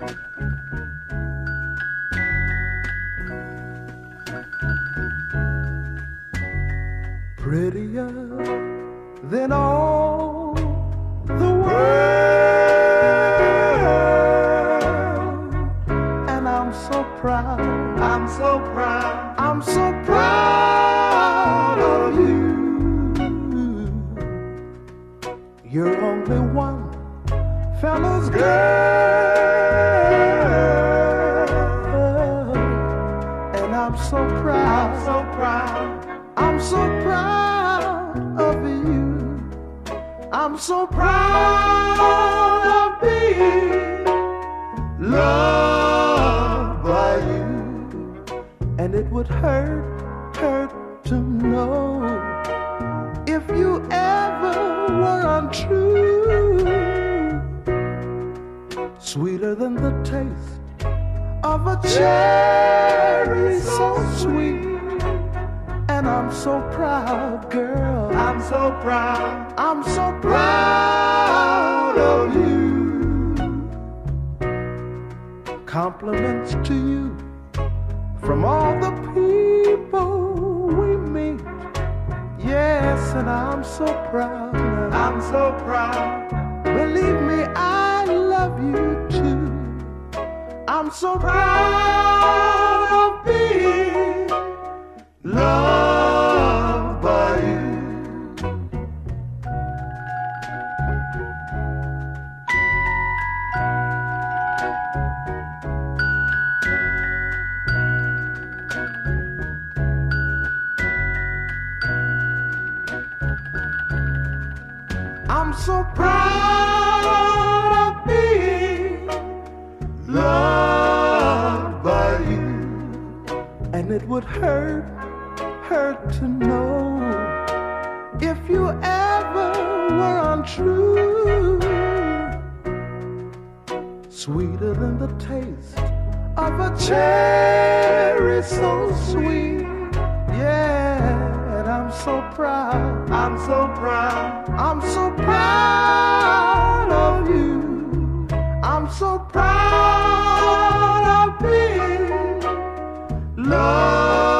Prettier than all the world, and I'm so proud, I'm so proud, I'm so proud of you. You're only one fella's girl, and I'm so proud, so proud, I'm so proud of you. I'm so proud of being loved by you. And it would hurt to know if you ever were untrue. Sweeter than the taste of a cherry, so sweet. And I'm so proud, girl, I'm so proud, I'm so proud of you. Compliments to you from all the people we meet. Yes, and I'm so proud, I'm so proud. Believe me, I love you too. I'm so proud of being loved by you. I'm so proud of being loved by you. And it would hurt to know if you ever were untrue. Sweeter than the taste of a cherry, so sweet. Yeah, and I'm so proud, I'm so proud, I'm so proud of you. I'm so proud of being loved.